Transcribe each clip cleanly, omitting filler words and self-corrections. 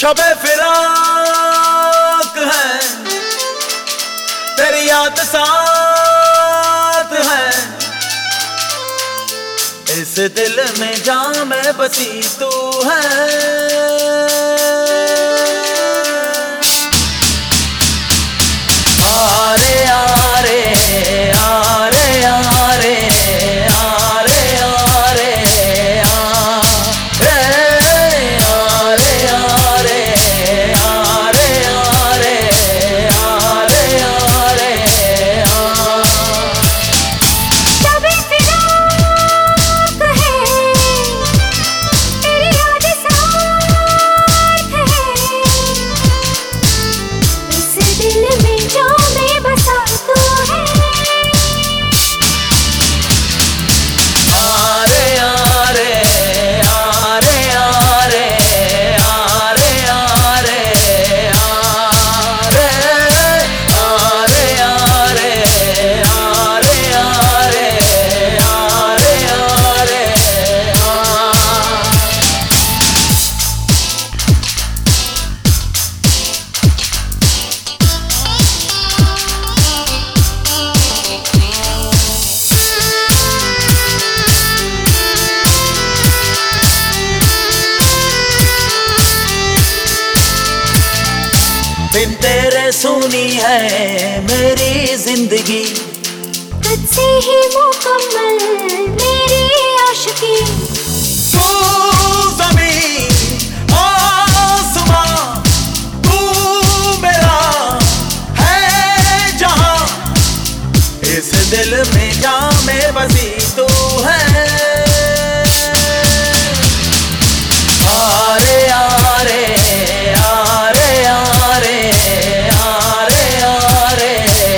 शबे फिराक है, तेरी याद साथ है। इस दिल में जहाँ में बसी तू है। आरे आरे आरे आरे आरे आरे बिन तेरे सुनी है मेरी जिंदगी, तुझसे ही मुकम्मल मेरी आशिकी। तू ज़मीन आसमां, तू मेरा है जहां। इस दिल में जहाँ में बसी तू है। आरे आरे आरे आरे आरे आरे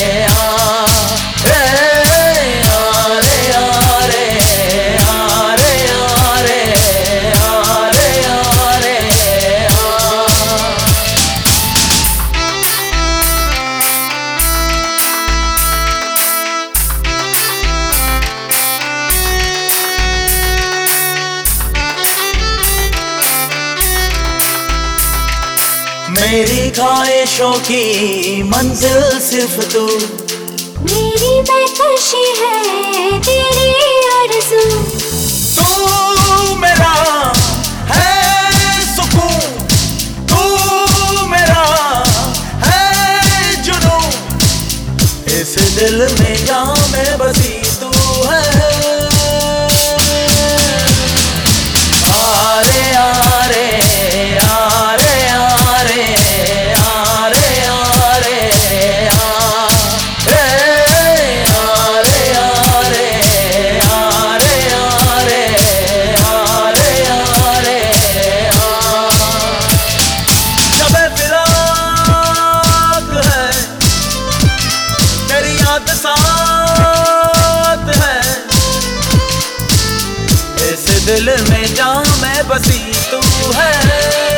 मेरी ख्वाहिशों की मंजिल सिर्फ तू, मेरी बेकशी है तेरी आरज़ू। तू मेरा है सुकून, तू मेरा है जुनून। इस दिल में जहाँ में बसी तू है। आरे आरे आरे आरे आरे आरे शबे फिराक है, तेरी याद साथ है। इस दिल में जहाँ में बसी तू है।